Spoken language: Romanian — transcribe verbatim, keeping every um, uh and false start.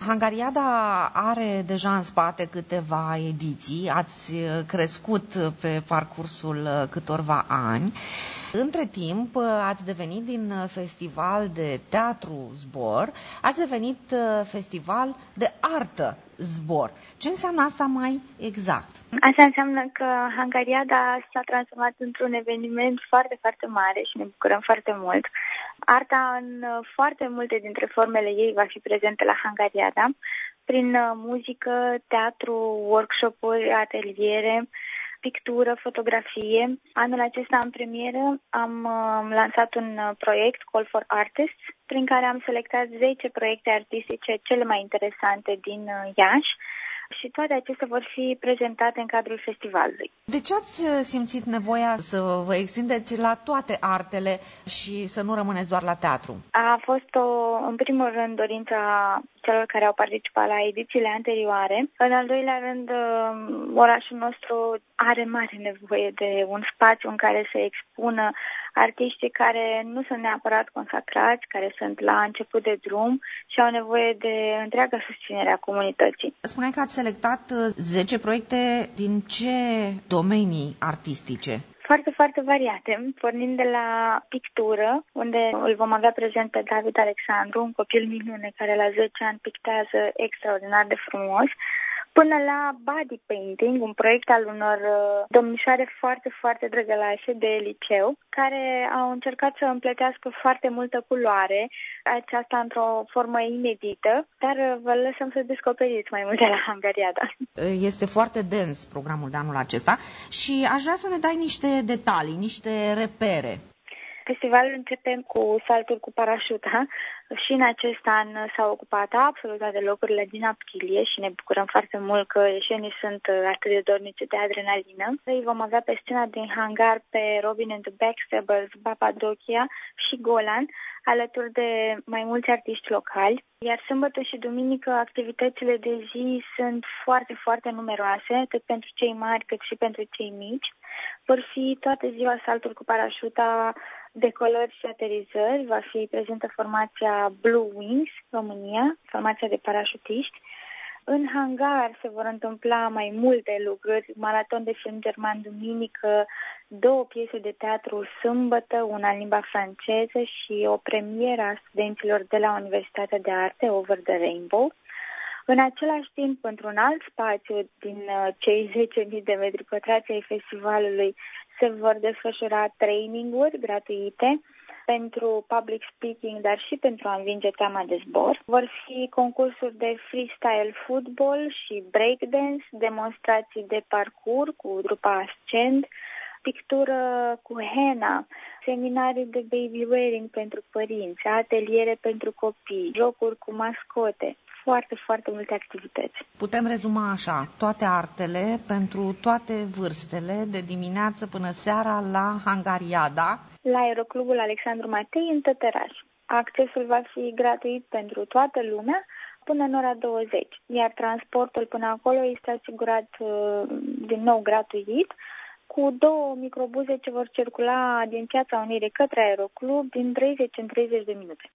Hungariada are deja în spate câteva ediții, ați crescut pe parcursul câtorva ani. Între timp, ați devenit din festival de teatru Zbor, ați devenit festival de artă Zbor. Ce înseamnă asta mai exact? Asta înseamnă că Hungariada s-a transformat într-un eveniment foarte, foarte mare și ne bucurăm foarte mult. Arta în foarte multe dintre formele ei va fi prezentă la Hungariada, prin muzică, teatru, workshop-uri, ateliere, pictură, fotografie. Anul acesta, în premieră, am lansat un proiect, Call for Artists, prin care am selectat zece proiecte artistice cele mai interesante din Iași și toate acestea vor fi prezentate în cadrul festivalului. De ce ați simțit nevoia să vă extindeți la toate artele și să nu rămâneți doar la teatru? A fost, o, în primul rând, dorința celor care au participat la edițiile anterioare. În al doilea rând, orașul nostru are mare nevoie de un spațiu în care să expună artiștii care nu sunt neapărat consacrați, care sunt la început de drum și au nevoie de întreaga susținere a comunității. Spuneai că ați selectat zece proiecte. Din ce domenii artistice? Foarte, foarte variate, pornind de la pictură, unde îl vom avea prezent pe David Alexandru, un copil minune care la zece ani pictează extraordinar de frumos, până la body painting, un proiect al unor domnișoare foarte, foarte drăgălașe de liceu, care au încercat să împletească foarte multă culoare, aceasta într-o formă inedită, dar vă lăsăm să descoperiți mai multe la Hungariada. Este foarte dens programul de anul acesta și aș vrea să ne dai niște detalii, niște repere. Festivalul începe cu saltul cu parașuta și în acest an s-au ocupat absolut toate locurile din aprilie și ne bucurăm foarte mult că ieșenii sunt atât de dornici de adrenalină. Îi vom avea pe scena din hangar pe Robin and the Backstabbers, Papadokia și Golan, alături de mai mulți artiști locali. Iar sâmbătă și duminică activitățile de zi sunt foarte, foarte numeroase, atât pentru cei mari cât și pentru cei mici. Vor fi toată ziua salturi cu parașuta, decolări și aterizări. Va fi prezentă formația Blue Wings, România, formația de parașutiști. În hangar se vor întâmpla mai multe lucruri, maraton de film german duminică, două piese de teatru sâmbătă, una în limba franceză și o premieră a studenților de la Universitatea de Arte, Over the Rainbow. În același timp, într-un alt spațiu din cei zece mii de metri pătrați ai festivalului, se vor desfășura training-uri gratuite pentru public speaking, dar și pentru a învinge teama de zbor. Vor fi concursuri de freestyle football și breakdance, demonstrații de parcurs cu trupa Ascend, pictură cu henna, seminarii de baby wearing pentru părinți, ateliere pentru copii, jocuri cu mascote. Foarte, foarte multe activități. Putem rezuma așa, toate artele pentru toate vârstele, de dimineață până seara la Hungariada. La Aeroclubul Alexandru Matei, în Tătăraș. Accesul va fi gratuit pentru toată lumea până în ora douăzeci, iar transportul până acolo este asigurat din nou gratuit, cu două microbuze ce vor circula din Piața Unirii către Aeroclub din treizeci în treizeci de minute.